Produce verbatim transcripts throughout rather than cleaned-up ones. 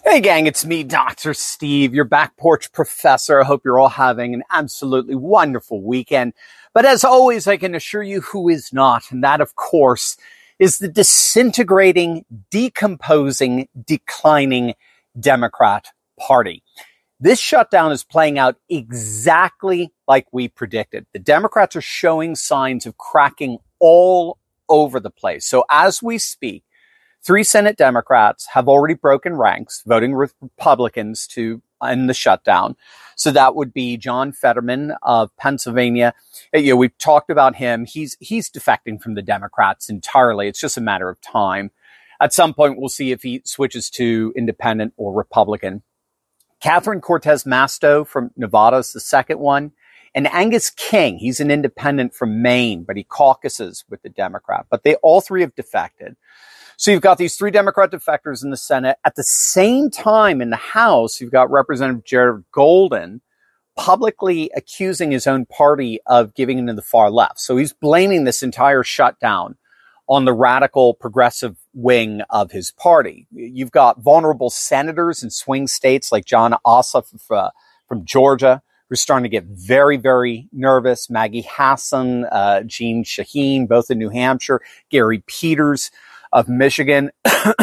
Hey gang, it's me, Doctor Steve, your back porch professor. I hope you're all having an absolutely wonderful weekend. But as always, I can assure you who is not, and that, of course, is the disintegrating, decomposing, declining Democrat Party. This shutdown is playing out exactly like we predicted. The Democrats are showing signs of cracking all over the place. So as we speak, three Senate Democrats have already broken ranks, voting with Republicans to end the shutdown. So that would be John Fetterman of Pennsylvania. You know, we've talked about him. He's he's defecting from the Democrats entirely. It's just a matter of time. At some point, we'll see if he switches to independent or Republican. Catherine Cortez Masto from Nevada is the second one. And Angus King, he's an independent from Maine, but he caucuses with the Democrat. But they all three have defected. So you've got these three Democrat defectors in the Senate. At the same time, in the House, you've got Representative Jared Golden publicly accusing his own party of giving into the far left. So he's blaming this entire shutdown on the radical progressive wing of his party. You've got vulnerable senators in swing states like John Ossoff uh, from Georgia, who's starting to get very, very nervous. Maggie Hassan, uh, Jeanne Shaheen, both in New Hampshire, Gary Peters of Michigan.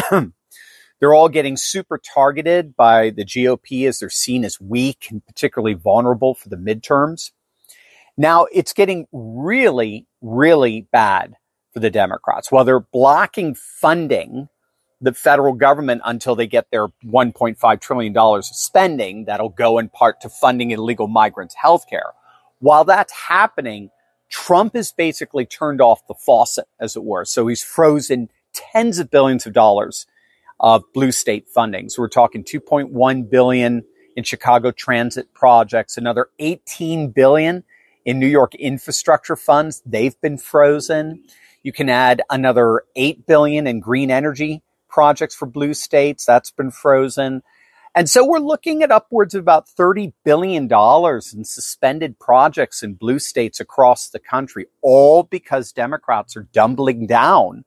They're all getting super targeted by the G O P as they're seen as weak and particularly vulnerable for the midterms. Now, it's getting really, really bad for the Democrats. While they're blocking funding the federal government until they get their one point five trillion dollars of spending, that'll go in part to funding illegal migrants' health care. While that's happening, Trump has basically turned off the faucet, as it were. So he's frozen tens of billions of dollars of blue state funding. So we're talking two point one billion dollars in Chicago transit projects, another eighteen billion dollars in New York infrastructure funds. They've been frozen. You can add another eight billion dollars in green energy projects for blue states. That's been frozen. And so we're looking at upwards of about thirty billion dollars in suspended projects in blue states across the country, all because Democrats are doubling down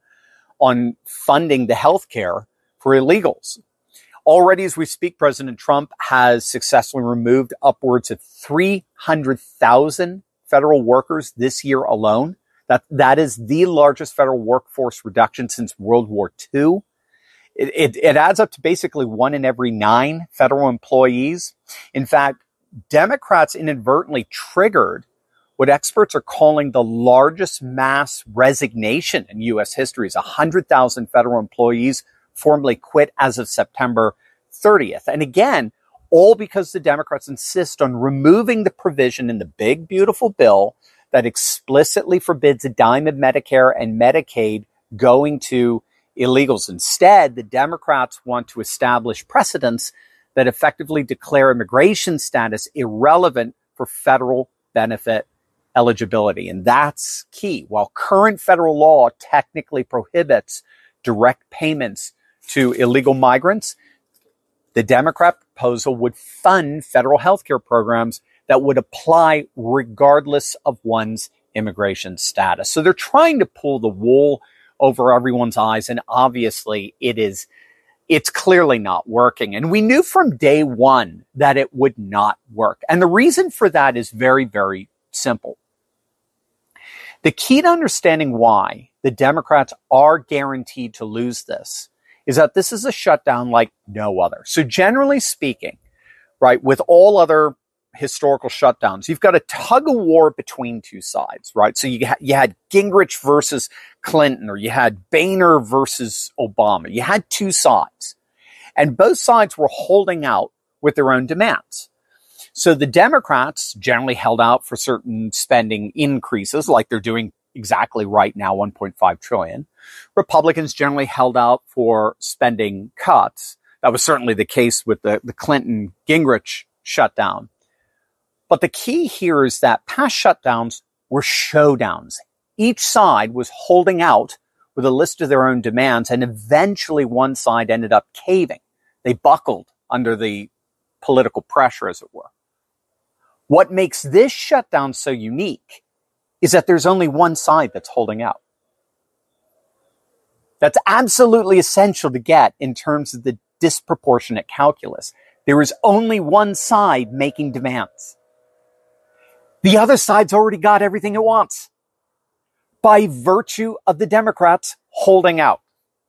on funding the health care for illegals. Already, as we speak, President Trump has successfully removed upwards of three hundred thousand federal workers this year alone. That, that is the largest federal workforce reduction since World War Two. It, it, it adds up to basically one in every nine federal employees. In fact, Democrats inadvertently triggered what experts are calling the largest mass resignation in U S history. Is one hundred thousand federal employees formally quit as of September thirtieth. And again, all because the Democrats insist on removing the provision in the big, beautiful bill that explicitly forbids a dime of Medicare and Medicaid going to illegals. Instead, the Democrats want to establish precedents that effectively declare immigration status irrelevant for federal benefit eligibility. And that's key. While current federal law technically prohibits direct payments to illegal migrants, the Democrat proposal would fund federal health care programs that would apply regardless of one's immigration status. So they're trying to pull the wool over everyone's eyes. And obviously it is, it's clearly not working. And we knew from day one that it would not work. And the reason for that is very, very simple. The key to understanding why the Democrats are guaranteed to lose this is that this is a shutdown like no other. So generally speaking, right, with all other historical shutdowns, you've got a tug of war between two sides, right? So you, ha- you had Gingrich versus Clinton, or you had Boehner versus Obama. You had two sides, and both sides were holding out with their own demands. So the Democrats generally held out for certain spending increases, like they're doing exactly right now, one point five trillion dollars. Republicans generally held out for spending cuts. That was certainly the case with the, the Clinton-Gingrich shutdown. But the key here is that past shutdowns were showdowns. Each side was holding out with a list of their own demands, and eventually one side ended up caving. They buckled under the political pressure, as it were. What makes this shutdown so unique is that there's only one side that's holding out. That's absolutely essential to get in terms of the disproportionate calculus. There is only one side making demands. The other side's already got everything it wants by virtue of the Democrats holding out.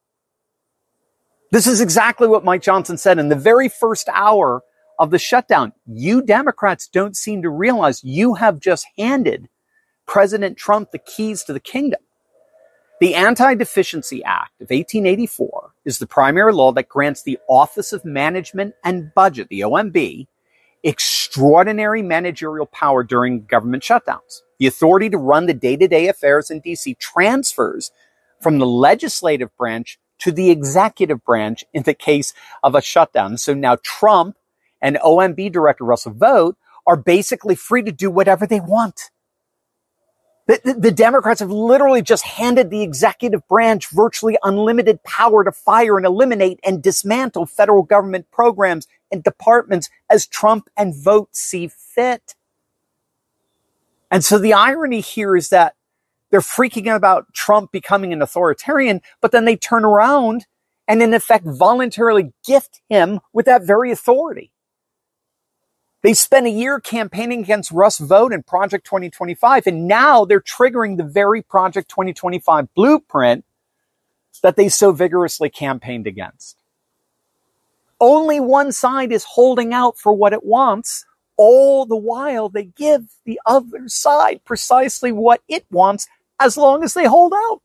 This is exactly what Mike Johnson said in the very first hour of the shutdown. You Democrats don't seem to realize you have just handed President Trump the keys to the kingdom. The Anti-Deficiency Act of eighteen eighty-four is the primary law that grants the Office of Management and Budget, the O M B, extraordinary managerial power during government shutdowns. The authority to run the day-to-day affairs in D C transfers from the legislative branch to the executive branch in the case of a shutdown. So now Trump and O M B Director Russell Vought are basically free to do whatever they want. The, the, the Democrats have literally just handed the executive branch virtually unlimited power to fire and eliminate and dismantle federal government programs and departments as Trump and Vought see fit. And so the irony here is that they're freaking out about Trump becoming an authoritarian, but then they turn around and in effect voluntarily gift him with that very authority. They spent a year campaigning against Russ Vought and Project twenty twenty-five, and now they're triggering the very Project twenty twenty-five blueprint that they so vigorously campaigned against. Only one side is holding out for what it wants. All the while, they give the other side precisely what it wants as long as they hold out.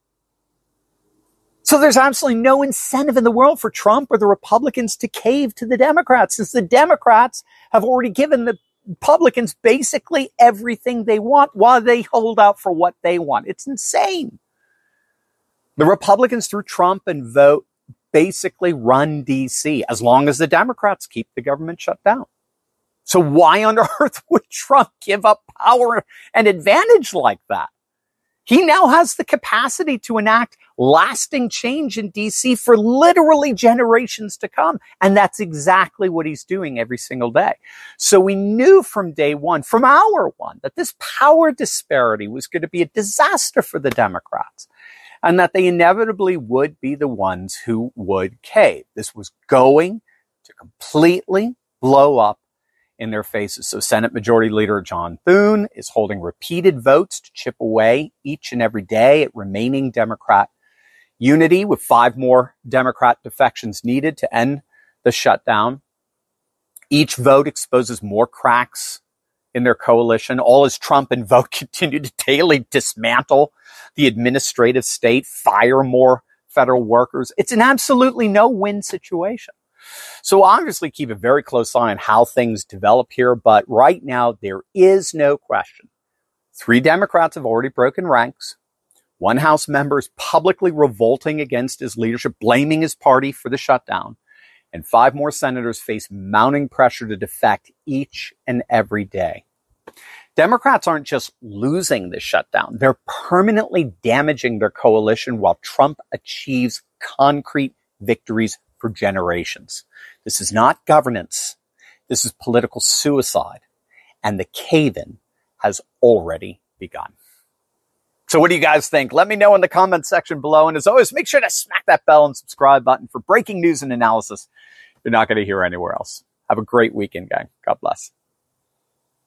So there's absolutely no incentive in the world for Trump or the Republicans to cave to the Democrats, since the Democrats have already given the Republicans basically everything they want while they hold out for what they want. It's insane. The Republicans, through Trump and Vought, basically run D C as long as the Democrats keep the government shut down. So why on earth would Trump give up power and advantage like that? He now has the capacity to enact lasting change in D C for literally generations to come. And that's exactly what he's doing every single day. So we knew from day one, from hour one, that this power disparity was going to be a disaster for the Democrats and that they inevitably would be the ones who would cave. This was going to completely blow up in their faces. So Senate Majority Leader John Thune is holding repeated votes to chip away each and every day at remaining Democrat unity, with five more Democrat defections needed to end the shutdown. Each vote exposes more cracks in their coalition, all as Trump and Vought continue to daily dismantle the administrative state, fire more federal workers. It's an absolutely no-win situation. So obviously keep a very close eye on how things develop here. But right now, there is no question. Three Democrats have already broken ranks. One House member is publicly revolting against his leadership, blaming his party for the shutdown. And five more senators face mounting pressure to defect each and every day. Democrats aren't just losing the shutdown. They're permanently damaging their coalition while Trump achieves concrete victories for generations. This is not governance. This is political suicide. And the cave-in has already begun. So what do you guys think? Let me know in the comments section below. And as always, make sure to smack that bell and subscribe button for breaking news and analysis you're not going to hear anywhere else. Have a great weekend, gang. God bless.